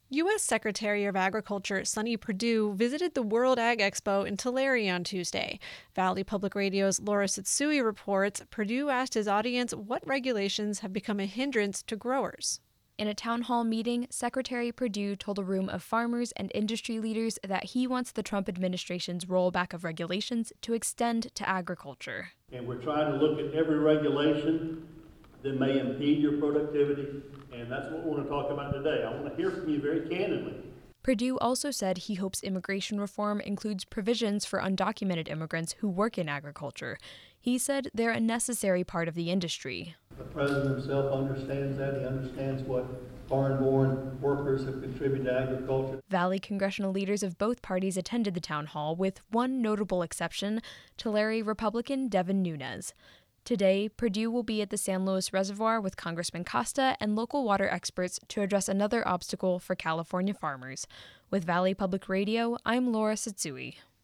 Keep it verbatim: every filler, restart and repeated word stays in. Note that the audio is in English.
U S Secretary of Agriculture Sonny Perdue visited the World Ag Expo in Tulare on Tuesday. Valley Public Radio's Laura Satsui reports Perdue asked his audience what regulations have become a hindrance to growers. In a town hall meeting, Secretary Perdue told a room of farmers and industry leaders that he wants the Trump administration's rollback of regulations to extend to agriculture. And we're trying to look at every regulation that may impede your productivity, and that's what we want to talk about today. I want to hear from you very candidly. Perdue also said he hopes immigration reform includes provisions for undocumented immigrants who work in agriculture. He said they're a necessary part of the industry. The president himself understands that. He understands what foreign-born workers have contributed to agriculture. Valley congressional leaders of both parties attended the town hall, with one notable exception, Tulare Republican Devin Nunes. Today, Perdue will be at the San Luis Reservoir with Congressman Costa and local water experts to address another obstacle for California farmers. With Valley Public Radio, I'm Laura Satsui.